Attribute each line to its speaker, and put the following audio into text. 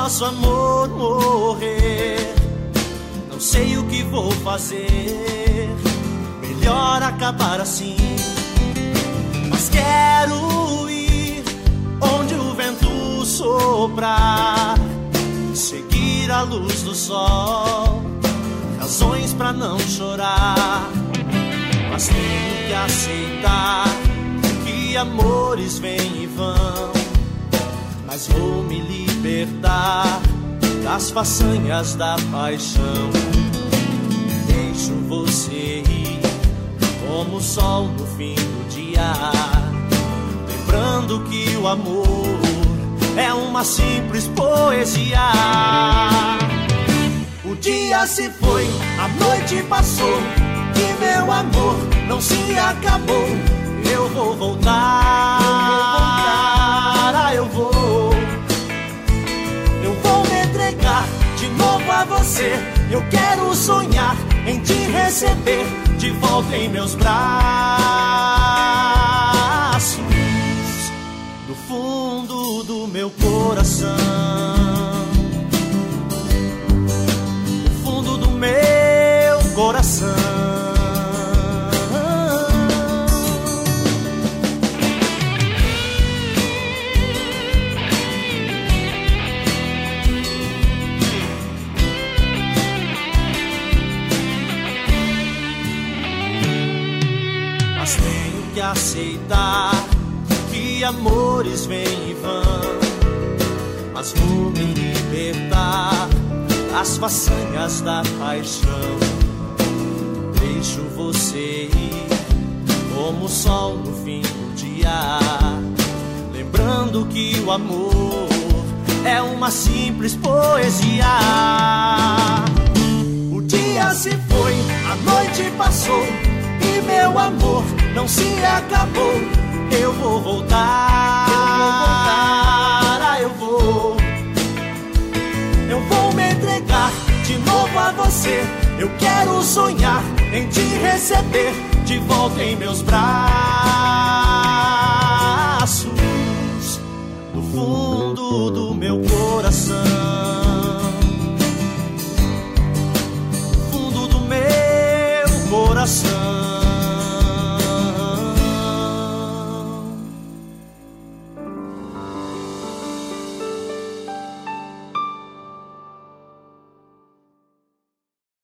Speaker 1: nosso amor morrer. Não sei o que vou fazer, melhor acabar assim. Mas quero ir onde o vento soprar, seguir a luz do sol, razões pra não chorar. Mas tenho que aceitar que amores vêm e vão, mas vou me libertar das façanhas da paixão. Deixo você ir como o sol no fim do dia, lembrando que o amor é uma simples poesia. O dia se foi, a noite passou, e meu amor não se acabou. Eu vou voltar, eu vou me entregar de novo a você. Eu quero sonhar em te receber de volta em meus braços, do fundo do meu coração, do fundo do meu coração. Aceitar que amores vêm e vão, mas vou me libertar das façanhas da paixão. Deixo você ir como o sol no fim do dia, lembrando que o amor é uma simples poesia. O dia se foi, a noite passou, e meu amor não se acabou. Eu vou voltar, eu vou me entregar de novo a você. Eu quero sonhar em te receber de volta em meus braços, do fundo do meu coração.